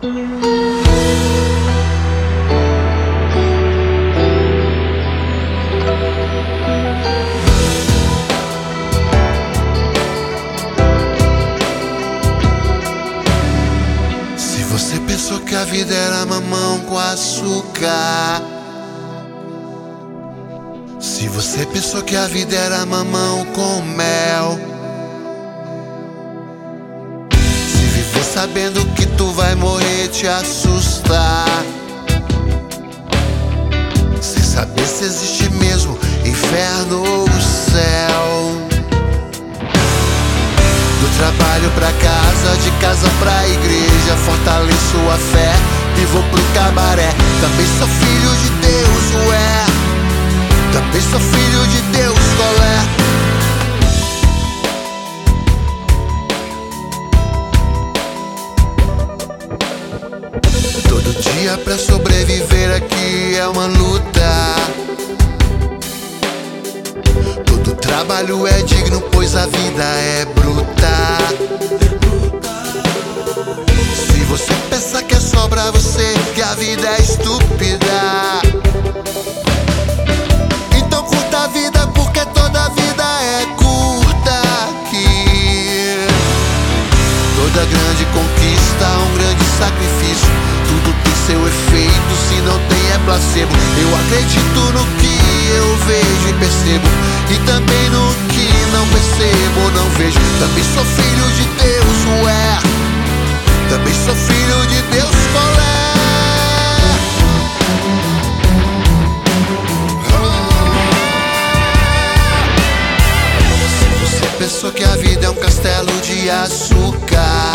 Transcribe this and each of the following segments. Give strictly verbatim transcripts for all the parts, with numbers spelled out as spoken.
Se você pensou que a vida era mamão com açúcar, se você pensou que a vida era mamão com mel, se viver sabendo que tu vai morrer te assustar, sem saber se existe mesmo inferno ou céu. Do trabalho pra casa, de casa pra igreja, fortaleço a fé e vou pro cabaré. Também sou filho de Deus, ué, também sou filho de Deus, colé. Todo dia pra sobreviver aqui é uma luta. Todo trabalho é digno, pois a vida é bruta. Se você pensa que é só pra você, que a vida é estúpida, então curta a vida, porque toda vida é curta aqui. Toda grande conquista, um grande sacrifício. Tudo tem seu efeito, se não tem é placebo. Eu acredito no que eu vejo e percebo, e também no que não percebo ou não vejo. Também sou filho de Deus, ué, também sou filho de Deus, colé. Se você pensou que a vida é um castelo de açúcar,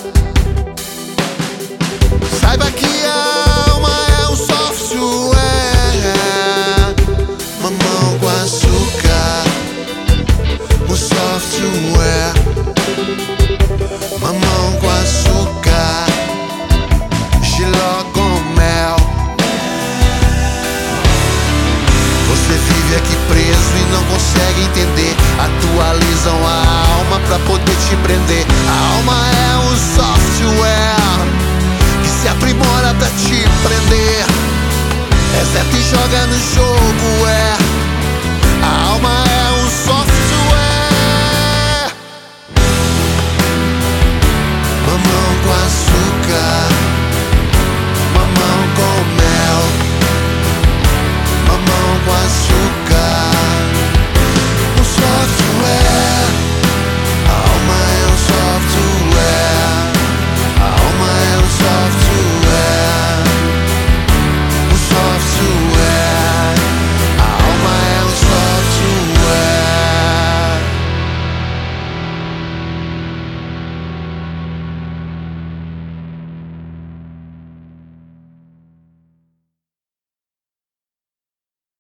saiba que a alma é um software. Mamão com açúcar, um software. Mamão com açúcar, Giló com mel. Você vive aqui preso e não consegue entender. Atualizam a alma pra poder te prender. A alma é um software que se aprimora pra te prender. Reseta e joga no jogo, é. A alma